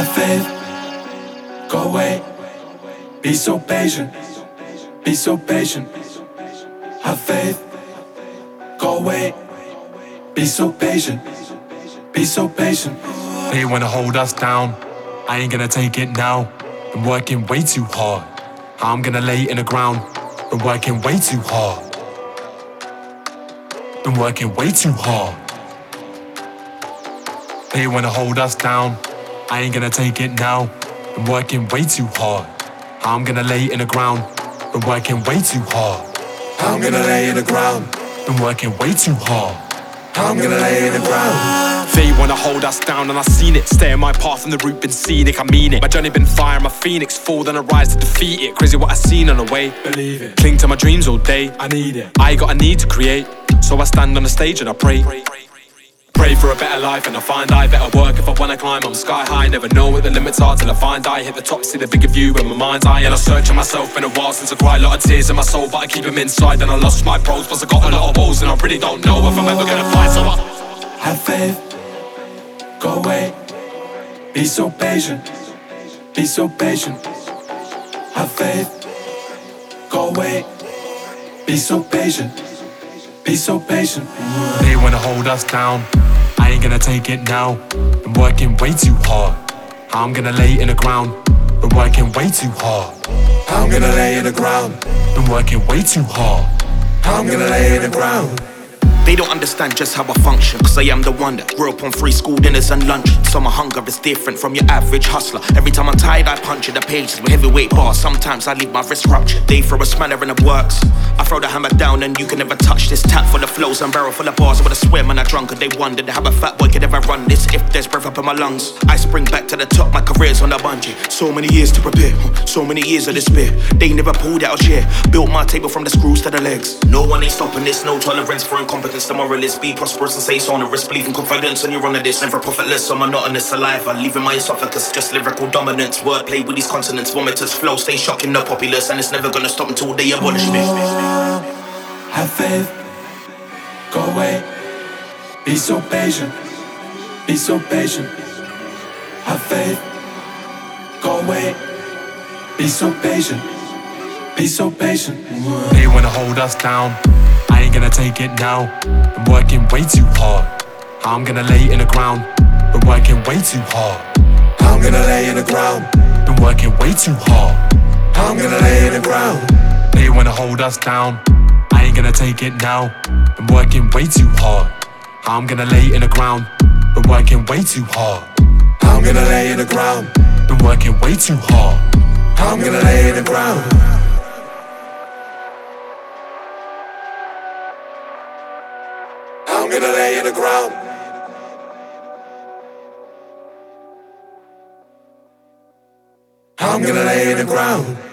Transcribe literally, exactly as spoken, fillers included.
Have faith, go away. Be so patient, be so patient. Have faith, go away. Be so patient, be so patient. They wanna hold us down, I ain't gonna take it now. Been working way too hard, I'm gonna lay in the ground. Been working way too hard, been working way too hard. They wanna hold us down, I ain't gonna take it now. Been working way too hard, I'm gonna lay in the ground. Been working way too hard, I'm gonna lay in the ground. Been working way too hard, I'm gonna lay in the ground. They wanna hold us down and I seen it. Stay on my path and the route been scenic, I mean it. My journey been fire, I'm a phoenix. Fall then I rise to defeat it. Crazy what I seen on the way. Believe it, Cling to my dreams all day. I need it, I got a need to create, so I stand on the stage and I pray. Pray for a better life and I find I better work if I wanna climb. I'm sky high, never know what the limits are till I find I hit the top, see the bigger view in my mind's eye. And I search on myself, been a while since I cried, a lot of tears in my soul, but I keep them inside. And I lost my pros, plus I got a lot of woes, and I really don't know if I'm ever gonna fight. So I have faith, go away. Be so patient, be so patient. Have faith, go away. Be so patient, be so patient. They wanna hold us down, I ain't gonna take it now. Been working way too hard, I'm gonna lay in the ground. Been working way too hard, I'm gonna lay in the ground. Been working way too hard, I'm gonna lay in the ground. They don't understand just how I function, cause I am the one that grew up on free school dinners and lunch. So my hunger is different from your average hustler. Every time I'm tired I punch in the pages with heavyweight bars. Sometimes I leave my wrist ruptured. They throw a spanner and it works. I throw the hammer down and you can never touch this. Tap full of flows and barrel full of bars. I would swear when I drunk and they wondered how a fat boy could ever run this. If there's breath up in my lungs, I spring back to the top, my career's on a bungee. So many years to prepare, so many years of despair. They never pulled out a chair, built my table from the screws to the legs. No one ain't stopping this, no tolerance for incompetence. The moralist, be prosperous and say sonorous. Believe in confidence and you're on this. Never profitless, so monotonous saliva, leaving my esophagus. Just lyrical dominance, wordplay with these consonants. Vomiters flow, stay shocking, no populace. And it's never gonna stop until they abolish me. Have faith, go away. Be so patient, be so patient. Have faith, go away. Be so patient, be so patient. They wanna hold us down, I ain't gonna take it now. Been working way too hard, I'm gonna lay in the ground. Been working way too hard, I'm gonna lay in the ground. Been working way too hard, I'm gonna lay in the ground. They wanna hold us down, I ain't gonna take it now. Been working way too hard, I'm gonna lay in the ground. Been working way too hard, I'm gonna lay in the ground. Been working way too hard, I'm gonna lay in the ground. I'm gonna lay in the ground. I'm gonna lay in the ground.